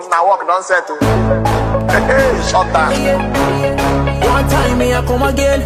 now walk don't settle. Hey, shut down. One time me I come again.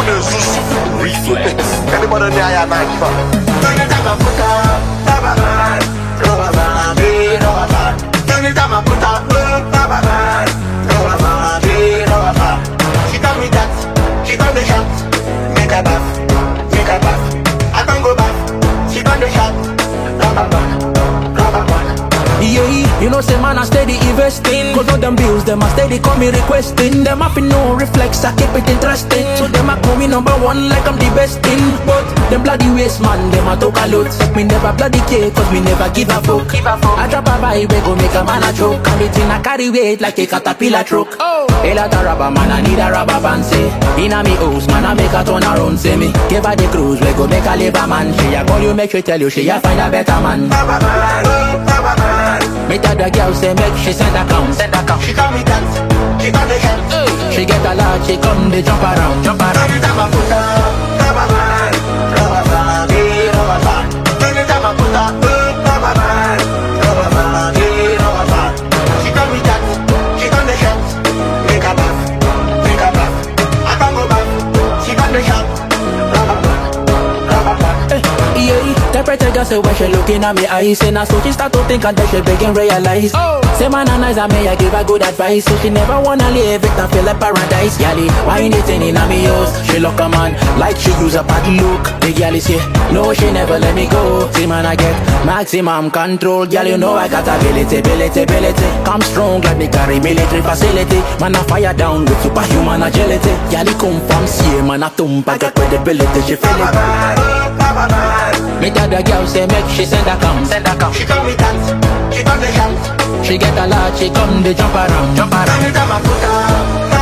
Reflex. Anybody there ya na give up. Anytime I put up, rubber band, rubber band, rubber band. Anytime I put up, rubber band, rubber band, rubber band. She tell me that, she got the shot, make a bath, make a bath. I don't go back, she got the shot, rubber band, rubber band. Yeah, you know say man I steady investing. Cause all them bills, them I steady call me requesting. Them have no reflex, I keep it interesting. So them I call me number one like I'm the best thing. But them bloody waste man, them I talk a lot. But me never bloody care, cause me never give a fuck. I drop a vibe, we go make a man a choke. And it in a carry weight like a caterpillar truck. A lot of rubber man, I need a rubber band, say. Inna me house, man, I make a turn around, say me. Give her the cruise, we go make a labor man. She a call you, make she tell you, she a find a better man. Rubber band, rubber band. Me tell the girl say make she send account. She call me that, she got the shot. She get a lot, she come, they jump around. Anytime I put up, rubber band, rubber band, rubber band. Anytime I put up, rubber band, rubber band, rubber band. She call me that, she got the shot. Make a bath, make a bath. I can't go back, she got the shot. Rubber band, rubber band. Yeah, the pretty girl say when she looking at me eyes, and so she start to think and then she begin realize. Say man and nice and me I give her good advice. So she never wanna leave it and feel like paradise. Yali, why ain't it in me house? She look a man like she use a bad look. The girl is here, no she never let me go. See man I get maximum control. Girl you know I got ability. Come strong like me carry military facility. Man I fire down with superhuman agility. Yali come from see man I thump I got credibility. She feel it. Me tell the girl say make she send account. She call me that, she got the shot. She get a lot, she come, they jump around. Anytime I put up,